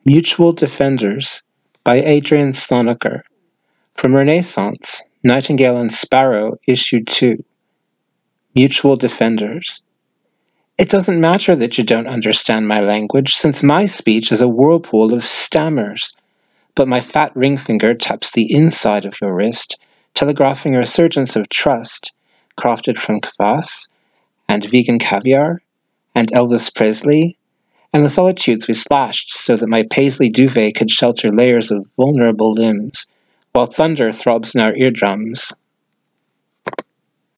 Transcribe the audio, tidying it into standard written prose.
Mutual Defenders by Adrian Slonaker. From Renaissance, Nightingale and Sparrow, Issue 2. Mutual Defenders. It doesn't matter that you don't understand my language, since my speech is a whirlpool of stammers. But my fat ring finger taps the inside of your wrist, telegraphing a resurgence of trust, crafted from kvass, and vegan caviar, and Elvis Presley, and the solitudes we slashed so that my paisley duvet could shelter layers of vulnerable limbs, while thunder throbs in our eardrums,